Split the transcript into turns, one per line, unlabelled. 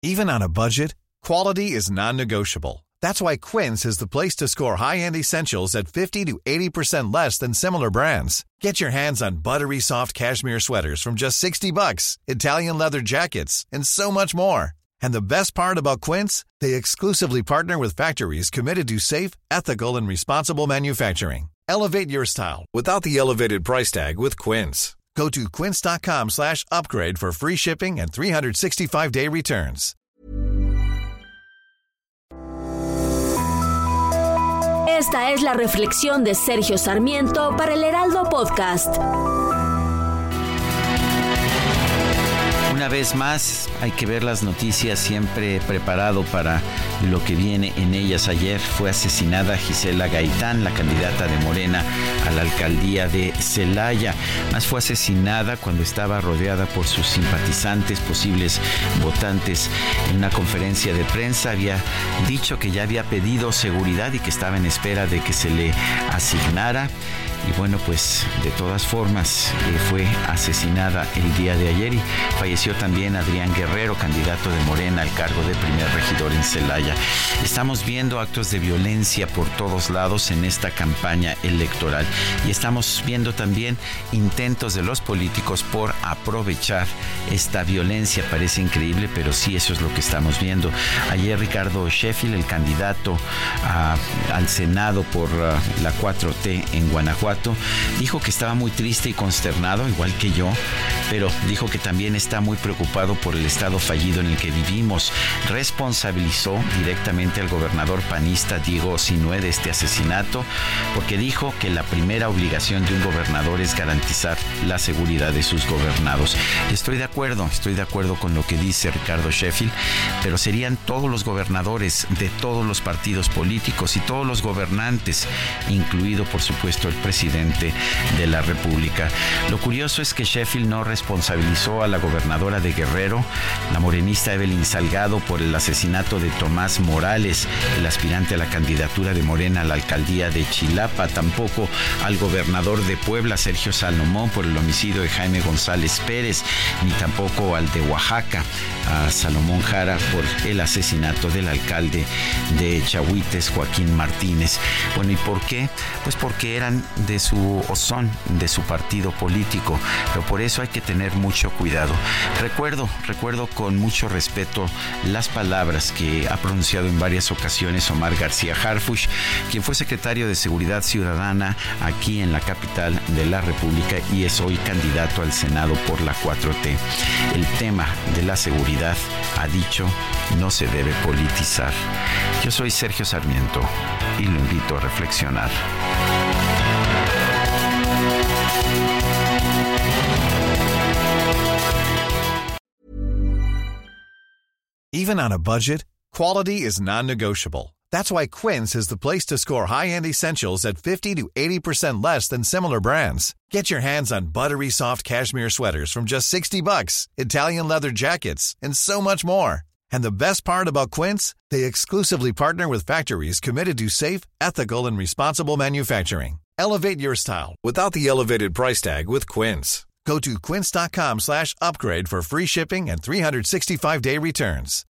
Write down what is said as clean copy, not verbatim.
Even on a budget, quality is non-negotiable. That's why Quince is the place to score high-end essentials at 50 to 80% less than similar brands. Get your hands on buttery soft cashmere sweaters from just $60, Italian leather jackets, and so much more. And the best part about Quince, they exclusively partner with factories committed to safe, ethical, and responsible manufacturing. Elevate your style without the elevated price tag with Quince. Go to quince.com/upgrade for free shipping and 365-day returns.
Esta es la reflexión de Sergio Sarmiento para el Heraldo Podcast.
Una vez más, hay que ver las noticias siempre preparado para lo que viene en ellas. Ayer fue asesinada Gisela Gaitán, la candidata de Morena a la alcaldía de Celaya. Más fue asesinada cuando estaba rodeada por sus simpatizantes, posibles votantes. En una conferencia de prensa había dicho que ya había pedido seguridad y que estaba en espera de que se le asignara. Y bueno, pues de todas formas fue asesinada el día de ayer y falleció también Adrián Guerrero, candidato de Morena al cargo de primer regidor en Celaya. Estamos viendo actos de violencia por todos lados en esta campaña electoral y estamos viendo también intentos de los políticos por aprovechar esta violencia. Parece increíble, pero sí, eso es lo que estamos viendo. Ayer Ricardo Sheffield, el candidato al Senado por la 4T en Guanajuato, dijo que estaba muy triste y consternado, igual que yo, pero dijo que también está muy preocupado por el estado fallido en el que vivimos. Responsabilizó directamente al gobernador panista Diego Sinue de este asesinato, porque dijo que la primera obligación de un gobernador es garantizar la seguridad de sus gobernados. Estoy de acuerdo con lo que dice Ricardo Sheffield, pero serían todos los gobernadores de todos los partidos políticos y todos los gobernantes, incluido por supuesto el presidente de la República. Lo curioso es que Sheffield no responsabilizó a la gobernadora de Guerrero, la morenista Evelyn Salgado, por el asesinato de Tomás Morales, el aspirante a la candidatura de Morena a la alcaldía de Chilapa. Tampoco al gobernador de Puebla, Sergio Salomón, por el homicidio de Jaime González Pérez, ni tampoco al de Oaxaca, a Salomón Jara, por el asesinato del alcalde de Chahuites, Joaquín Martínez. Bueno, ¿y por qué? Pues porque eran son de su partido político, pero por eso hay que tener mucho cuidado. Recuerdo con mucho respeto las palabras que ha pronunciado en varias ocasiones Omar García Harfuch, quien fue secretario de Seguridad Ciudadana aquí en la capital de la República y es hoy candidato al Senado por la 4T. El tema de la seguridad, ha dicho, no se debe politizar. Yo soy Sergio Sarmiento y lo invito a reflexionar.
Even on a budget, quality is non-negotiable. That's why Quince is the place to score high-end essentials at 50 to 80% less than similar brands. Get your hands on buttery soft cashmere sweaters from just $60, Italian leather jackets, and so much more. And the best part about Quince, they exclusively partner with factories committed to safe, ethical, and responsible manufacturing. Elevate your style without the elevated price tag with Quince. Go to quince.com/upgrade for free shipping and 365-day returns.